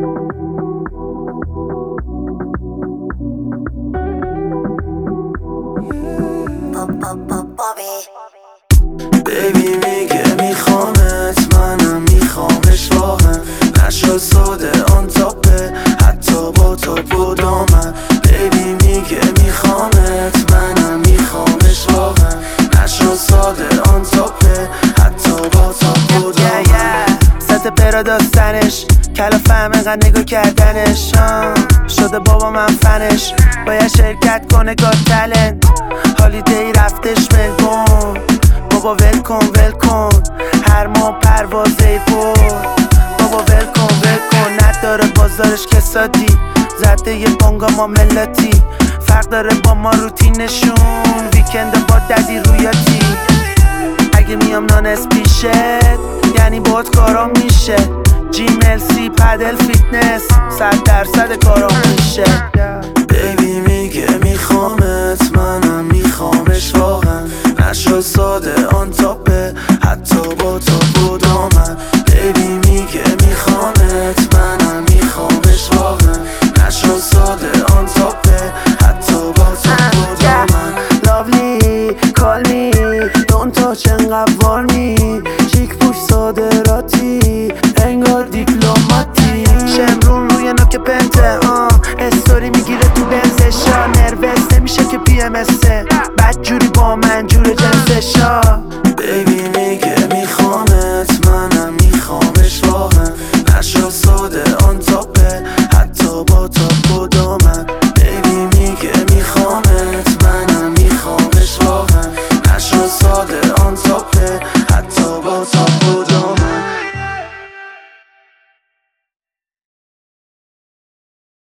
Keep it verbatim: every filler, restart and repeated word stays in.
بیبی میگه میخوامت، منم میخوامش واقعا. نشد ساده آن تاپه حتی با تاپ و دامن. بیبی میگه میخوامت، منم میخوامش واقعا. نشد ساده آن تاپه حتی با تاپ و دامن. سطح پرا داستنش کلا فهم اینقدر نگاه کردنش شده بابا من فنش. باید شرکت کنه گاد تلنت. هالیدی رفتش ملبون بابا ول کن ول کن. هر ماه پروازه پر بابا ول کن ول کن. نداره بازارش کسادی زده یه بانگا ما ملتی. فرق داره با ما روتینشون ویکند با ددی رویاتی. اگه میام نانس پیشت یعنی باید کارام میشه. جیم ال سی پدل فیتنس صد درصد کارام میشه. بیبی میگه میخوامت، منم میخوامش واقعا. نشد ساده آن تاپ